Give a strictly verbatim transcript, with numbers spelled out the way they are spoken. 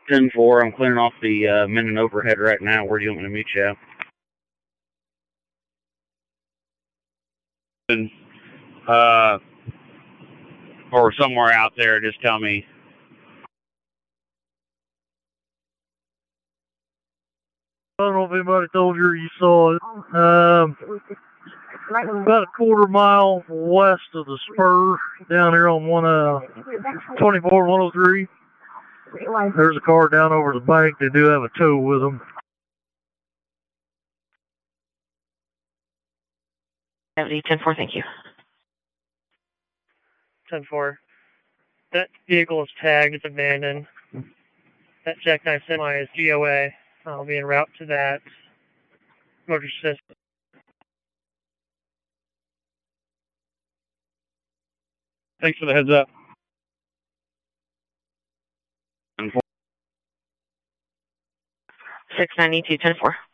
ten four, I'm clearing off the uh, Minden overhead right now. Where do you want me to meet you at? Uh, or somewhere out there, just tell me. I don't know if anybody told you or you saw it. Um, about a quarter mile west of the spur, down here on one uh twenty-four one oh three. There's a car down over the bank. They do have a tow with them. ten four, thank you. ten four. That vehicle is tagged. It's abandoned. That Jackknife Semi is G O A. I'll be en route to that motor system. Thanks for the heads up. six ninety-two, ten four.